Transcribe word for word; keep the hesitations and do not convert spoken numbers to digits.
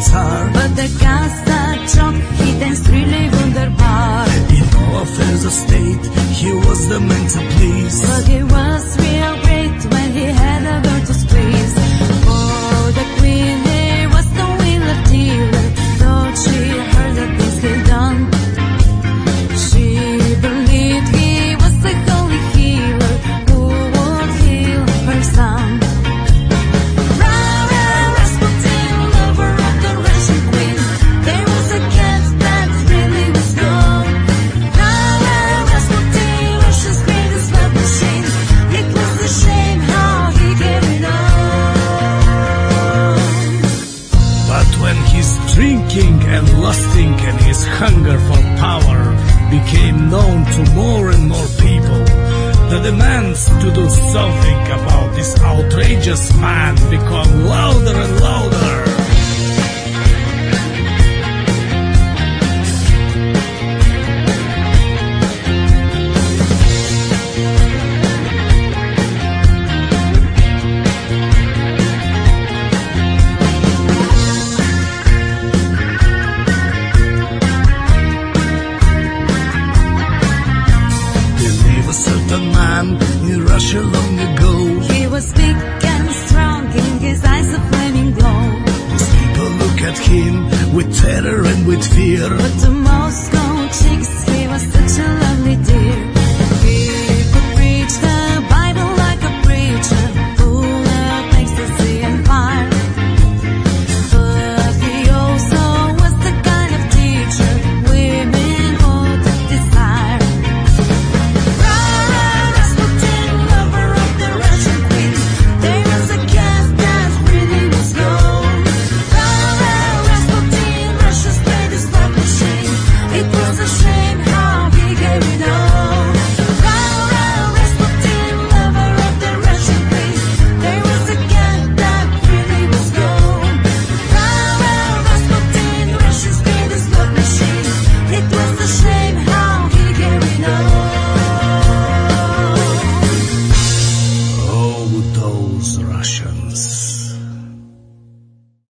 Tsar. But the Gaza truck, he danced really wunderbar. In all affairs of state, he was the man to please. But he was real great when he had a girl to squeeze. For the queen, he was the wheeler dealer. Though she heard the things he done, she believed he was the holy healer who would heal her son. Drinking and lusting and his hunger for power became known to more and more people. The demands to do something about this outrageous man become louder and louder. In Russia long ago, he was big and strong, in his eyes a flaming glow. Most people look at him with terror and with fear, but to